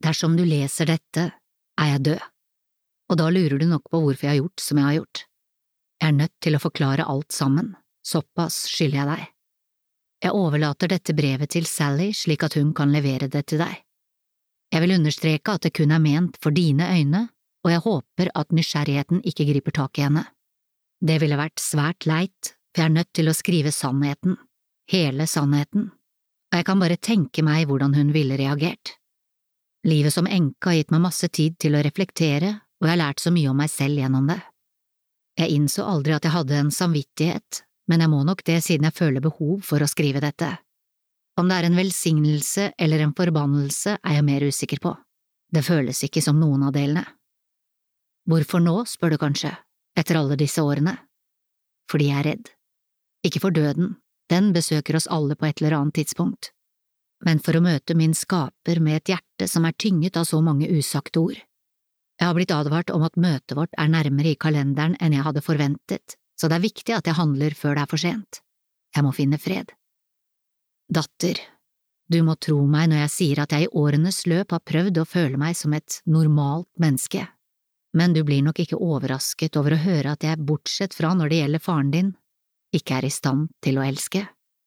Dersom du leser dette, er jeg død, og da lurer du nok på hvorfor jeg har gjort som jeg har gjort. Jeg er nødt til å forklare alt sammen, såpass skylder jeg deg. Jeg overlater dette brevet til Sally slik at hun kan levere det til deg. Jeg vil understreke at det kun er ment for dine øyne, og jeg håper at nysgjerrigheten ikke griper tak i henne. Det ville vært svært leit, for jeg er nødt til å skrive sannheten, hele sannheten, og jeg kan bare tenke meg hvordan hun ville reagert. Livet som enke har gitt meg masse tid til å reflektere, og jeg har lært så mye om meg selv gjennom det. Jeg innså aldri at jeg hadde en samvittighet, men jeg må nok det siden jeg føler behov for å skrive dette. Om det er en velsignelse eller en forbannelse er jeg mer usikker på. Det føles ikke som noen av delene. Hvorfor nå, spør du kanskje, etter alle disse årene? Fordi jeg er redd. Ikke for døden, den besøker oss alle på et eller annet tidspunkt, men for å møte min skaper med et hjerte som er tynget av så mange usagte ord. Jeg har blitt advart om at møtet vårt er nærmere i kalenderen enn jeg hadde forventet, så det er viktig at jeg handler før det er for sent. Jeg må finne fred. Datter, du må tro meg når jeg sier at jeg i årenes løp har prøvd å føle meg som et normalt menneske, men du blir nok ikke overrasket over å høre at jeg, bortsett fra når det gjelder faren din, ikke er i stand til å elske.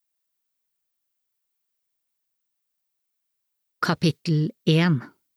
Kapittel 1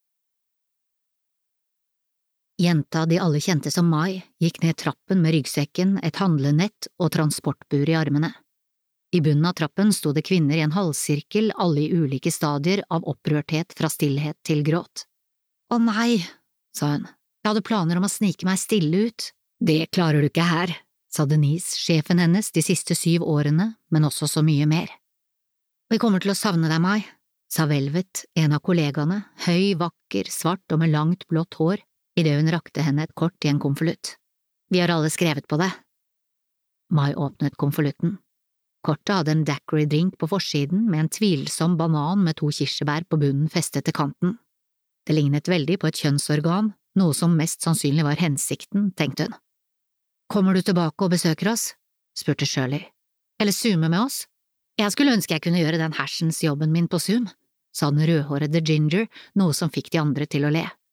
Jenta de alle kjente som Mai gikk ned trappen med ryggsekken, et handlenett og transportbur i armene. I bunnen av trappen sto det kvinner i en halvsirkel, alle i ulike stadier av opprørthet fra stillhet til gråt. Å nei, sa hun, jeg hadde planer om å snike meg stille ut. Det klarer du ikke her, sa Denise, sjefen hennes de siste 7 årene, men også så mye mer. Vi kommer til å savne deg, Mai, sa Velvet, en av kollegaene, høy, vakker, svart og med langt blått hår, idet hun rakte henne et kort i en konvolutt. Vi har alle skrevet på det. Mai åpnet konvolutten. Kortet hadde en daiquiri-drink på forsiden med en tvilsom banan med 2 kirsebær på bunnen festet til kanten. Det lignet veldig på et kjønnsorgan, noe som mest sannsynlig var hensikten, tenkte hun. Kommer du tilbake og besøker oss? Spurte Shirley. Eller zoome med oss? Jeg skulle ønske jeg kunne gjøre den hersens jobben min på Zoom, sa den rødhårede Ginger, noe som fikk de andre til å le.